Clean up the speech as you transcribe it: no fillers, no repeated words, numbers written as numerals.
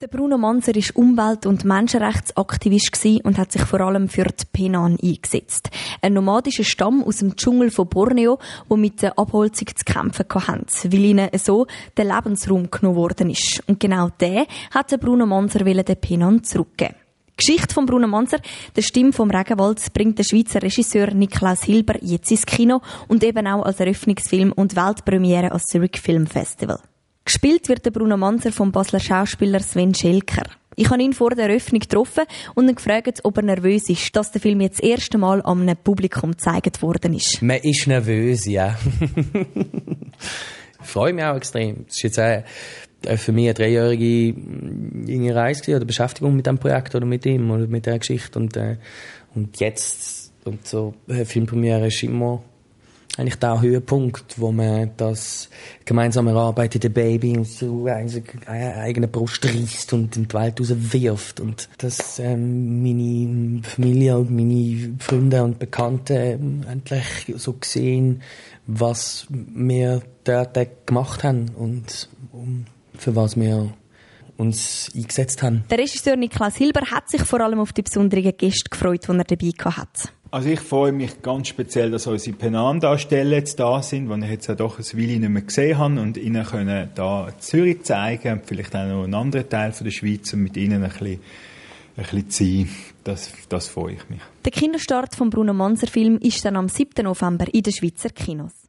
Der Bruno Manzer war Umwelt- und Menschenrechtsaktivist und hat sich vor allem für die Penan eingesetzt. Ein nomadischer Stamm aus dem Dschungel von Borneo, der mit der Abholzung zu kämpfen hatte, weil ihnen so der Lebensraum genommen worden ist. Und genau der hat der Bruno Manzer den Penan zurückgeben. Die Geschichte von Bruno Manzer, der Stimme vom Regenwald, bringt der Schweizer Regisseur Niklaus Hilber jetzt ins Kino und eben auch als Eröffnungsfilm und Weltpremiere als Zurich Film Festival. Gespielt wird der Bruno Manzer vom Basler Schauspieler Sven Schelker. Ich habe ihn vor der Eröffnung getroffen und ihn gefragt, ob er nervös ist, dass der Film jetzt das erste Mal an einem Publikum gezeigt worden ist. Man ist nervös, ja. Ich freue mich auch extrem. Es ist jetzt für mich eine 3-jährige Reise oder Beschäftigung mit diesem Projekt oder mit ihm oder mit dieser Geschichte. Und jetzt, und so, Filmpremiere ist immer eigentlich der Höhepunkt, wo man das gemeinsam erarbeitete Baby und so eigene Brust reißt und in die Welt rauswirft. Und dass meine Familie und meine Freunde und Bekannte endlich so sehen, was wir dort gemacht haben und für was wir uns eingesetzt haben. Der Regisseur Niklaus Hilber hat sich vor allem auf die besonderen Gäste gefreut, die er dabei hatte. Also ich freue mich ganz speziell, dass unsere Penan-Darsteller jetzt da sind, die ich jetzt ja doch ein Weile nicht mehr gesehen habe und ihnen können da Zürich zeigen und vielleicht auch noch einen anderen Teil von der Schweiz und mit ihnen ein bisschen sein. Das freue ich mich. Der Kinostart vom Bruno Manzer Film ist dann am 7. November in den Schweizer Kinos.